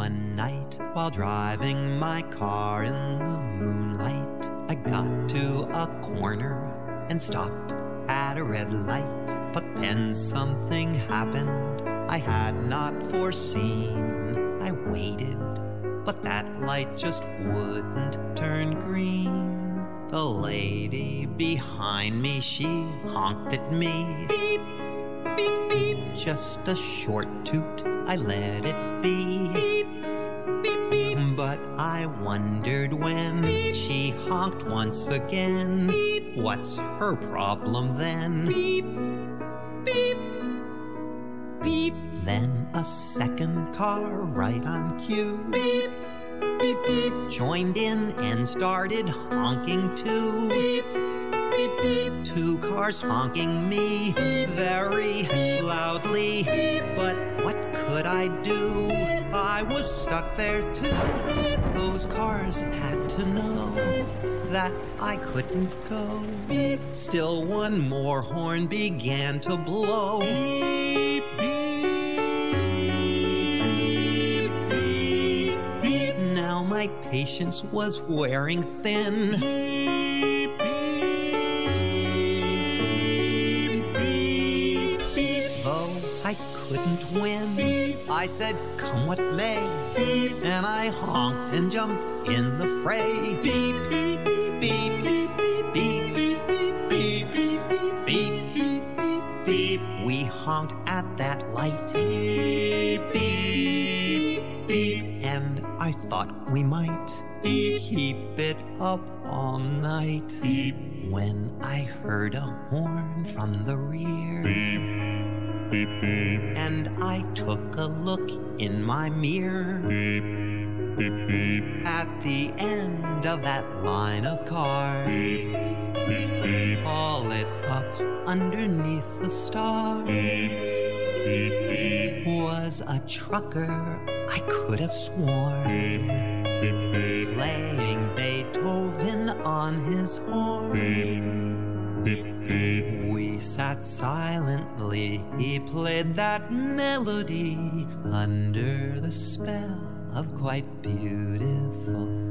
One night, while driving my car in the moonlight, I got to a corner and stopped at a red light. But then something happened I had not foreseen. I waited, but that light just wouldn't turn green. The lady behind me, she honked at me. Beep, beep, beep. Just a short toot, I let it be. Beep, beep, beep. But I wondered when she honked once again. Beep. What's her problem then? Beep, beep, beep. Then a second car right on cue. Beep, beep, beep. Joined in and started honking too. Beep, beep, beep. Two cars honking me very loudly. But what could I do? I was stuck there too. Those cars had to know that I couldn't go. Still one more horn began to blow. Beep, beep, beep, beep. Now my patience was wearing thin. Beep, beep, beep, beep. Though I couldn't win, I said, come what may, and I honked and jumped in the fray. Beep, beep, beep, beep, beep, beep, beep, beep, beep, beep, beep. We honked at that light. Beep, beep, beep, and I thought we might keep it up all night. When I heard a horn from the rear. Beep, beep. And I took a look in my mirror. Beep, beep, beep. At the end of that line of cars. Beep, beep, beep. All lit up underneath the stars. Beep, beep, beep. Was a trucker, I could have sworn. Beep, beep, beep. Playing Beethoven on his horn. Beep, beep, beep. We sat silently, he played that melody under the spell of quite beautiful